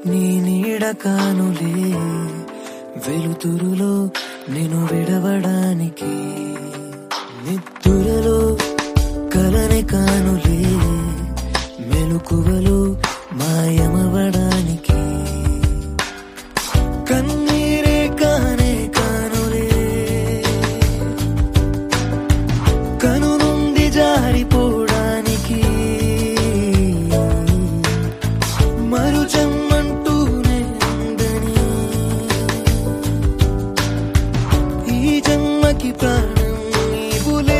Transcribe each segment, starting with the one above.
నీ నీడ కానులే వెలుతురులో నేను విడవడానికి నిద్దురలో కలనే కానులే మెలకువలో మాయమవడానికి కన్నీరే కానే కానులే కను నుండి జారిపోవడానికి మరుజమ్మంటూనే ఉందని ఈ జన్మకి ప్రాణం నీవులే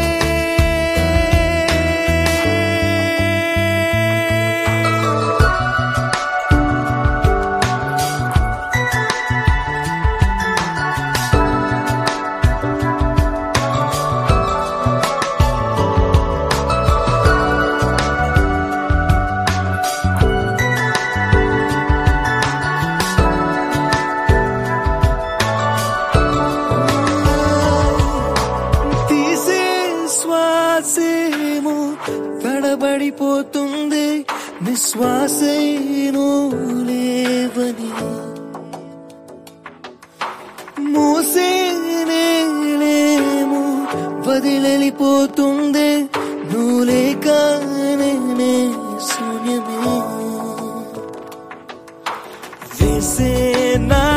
శ్వాసేమో తడబడిపోతుంది నిశ్వాసేనో లేవని మోసేనేమో వదిలిపోతుంది నువ్వు లేకనే శూన్యమే వేసే నా